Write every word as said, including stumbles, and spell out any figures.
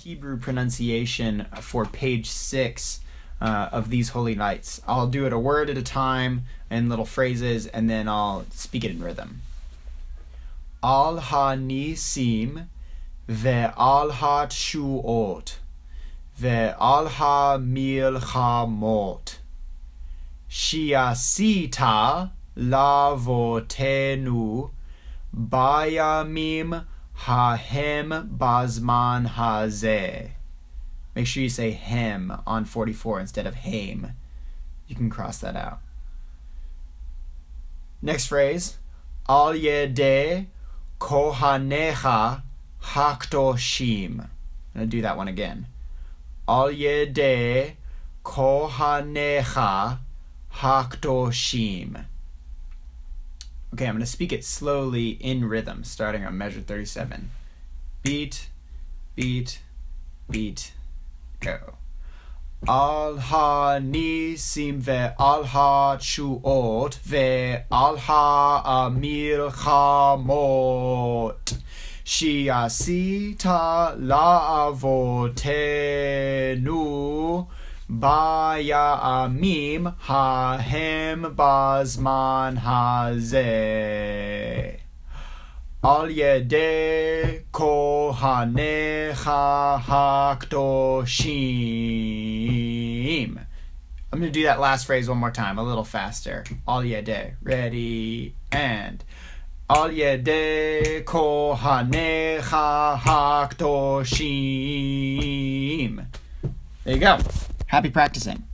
Hebrew pronunciation for page six uh, of these holy nights. I'll do it a word at a time in little phrases, and then I'll speak it in rhythm. Al ha-nisim ve'al ha-tshuot ve'al ha-milchamot shi'asita lavotenu bayamim hahem bazman hazeh. Make sure you say hem on forty-four instead of haim. You can cross that out. Next phrase. Al yedei kohanecha hakdoshim. I'm going to do that one again. Al yedei kohanecha hakdoshim. Okay, I'm going to speak it slowly in rhythm, starting on measure thirty-seven. Beat, beat, beat, go. Al ha-nisim ve'al ha-tshuot ve'al ha-milchamot shi'asita la'avotenu bayamim hahem bazman hazeh al yedei kohanecha hakdoshim. I'm going to do that last phrase one more time, a little faster. Al yedei. Ready, and al yedei kohanecha hakdoshim. There you go. Happy practicing.